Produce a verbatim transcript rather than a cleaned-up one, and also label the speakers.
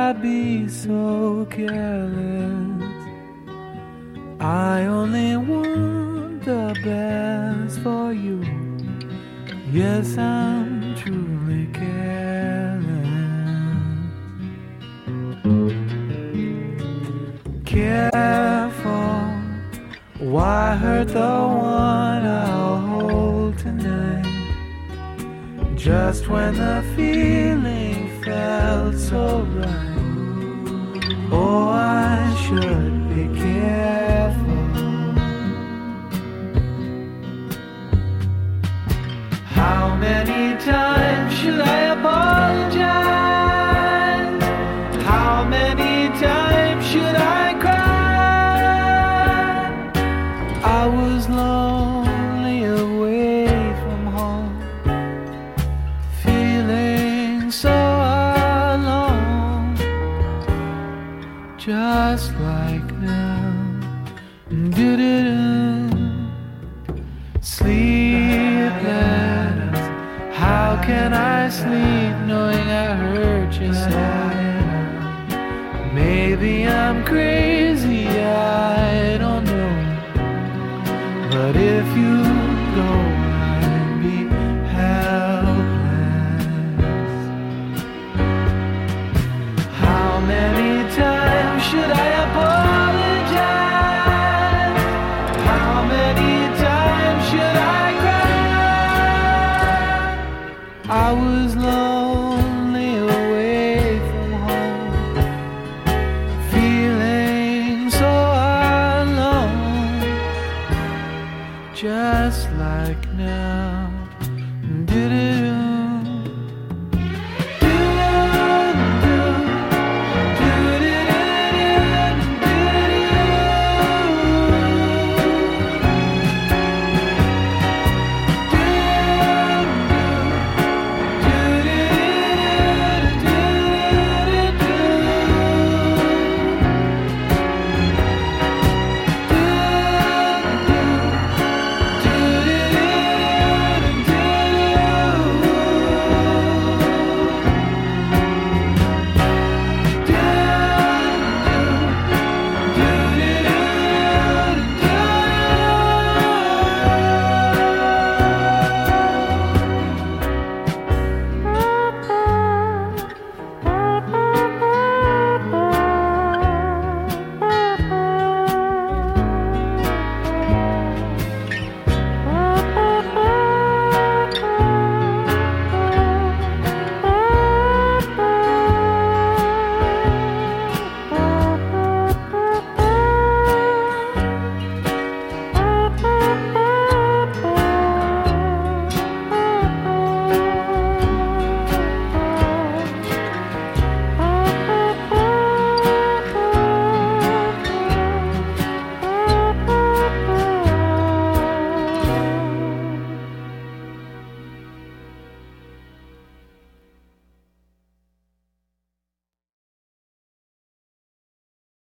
Speaker 1: I be so careless? I only want the best for you. Yes, I'm truly careless. Careful, why hurt the one I'll hold tonight? Just when the feeling felt so right. Oh, I should be careful. How many times should I apologize? How many times should I cry? I was lonely away from home, feeling so alone, just like now. Do-do-do. Sleepless, how can I sleep knowing I hurt you so? Maybe I'm crazy.